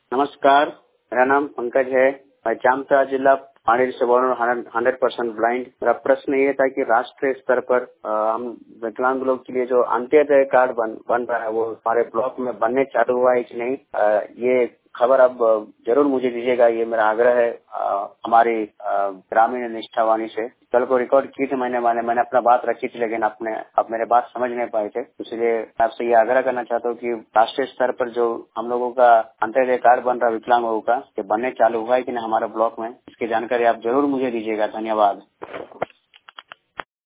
नमस्कार, मेरा नाम पंकज है। मैं जामताड़ा जिला पानी से बोल रहा हूँ, 100% ब्लाइंड। मेरा प्रश्न ये था कि राष्ट्रीय स्तर पर हम विकलांग लोग के लिए जो अंत्योदय कार्ड बन रहा है वो हमारे ब्लॉक में बनने चालू हुआ है कि नहीं, ये खबर अब जरूर मुझे दीजिएगा। ये मेरा आग्रह है हमारी ग्रामीण निष्ठावाणी से। कल को रिकॉर्ड की थी मैंने अपना बात रखी थी, लेकिन आप मेरे बात समझ नहीं पाए थे। इसलिए मैं आपसे ये आग्रह करना चाहता हूँ कि राष्ट्रीय स्तर पर जो हम लोगों का अंत्योदय कार्ड बन रहा है विकलांग लोगों का, ये बनने चालू हुआ है कि नहीं हमारे ब्लॉक में, इसकी जानकारी आप जरूर मुझे दीजिएगा। धन्यवाद।